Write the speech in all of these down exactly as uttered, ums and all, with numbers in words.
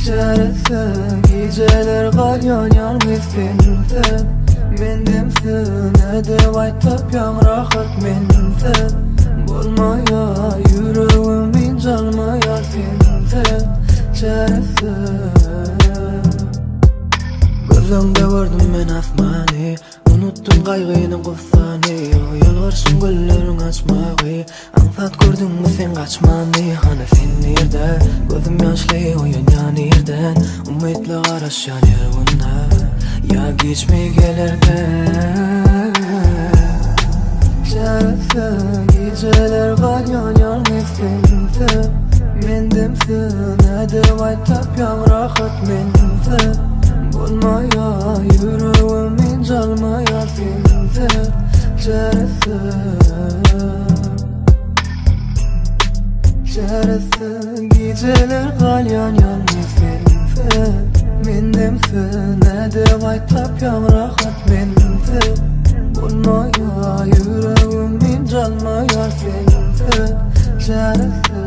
Çaresi geceler kalyan yalnız sensin. Mendimsin edip aytap yan rahat menimsin. Bulmaya yüreğimin calmaya sensin. Çaresi gözümde gördüm men asmani. Unuttum kaygının kussani. Yalvarışın güllerin açmağı. Ansat gördün mü sen kaçmani. Hani sen nerede? Gözüm yaşlı oyun yan yerden. Umutla karaşan yervunna. Ya geçmey gelirken. Çaresi geceler kalyan yalnız sensin. Mendimsin edip aytap yan rahat menimsin. Bulmaya yüreğimin calmaya sensin. Çaresi Çaresi geceler kalyan yalnız sensin. Mendimsin edip aytap yan rahat menimsin. Bulmaya yüreğimin calmaya sensin. Çaresi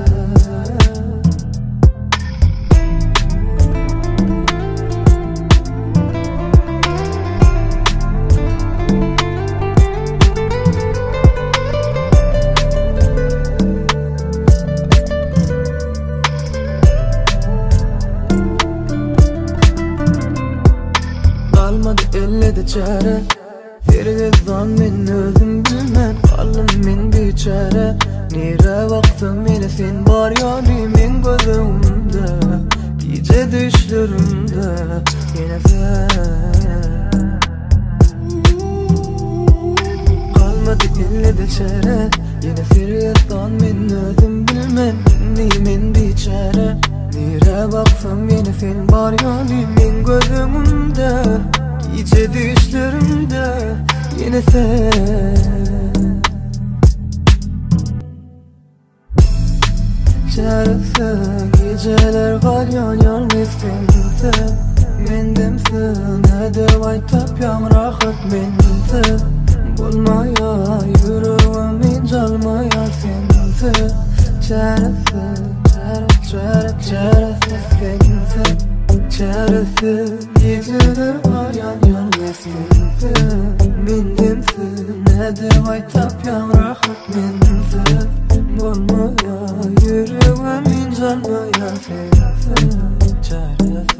kalmadı ellede çare. Fergizdan men özüm bilmem. Kalım men biçare. Nere baktım yine sen var yani men gözümde. Gece düşlerimde yine sen. Kalmadı ellede çare. Yine Fergizdan men özüm bilmem. Ni men biçare. Nere baksam yine sen var yani men gözümde. Gece düşlerimde yine sen. Çaresi geceler kalyan yalnız sensin. Mendimsin edip aytap yan rahat menimsin. Bulmaya yüreğimin calmaya sensin. Çaresi Çaresi Çaresi sensin. Çaresi geceler kalyan yalnız sensin. Mendimsin edip aytap yan rahat menimsin. Bulmaya yüreğimin calmaya sensin. Çaresi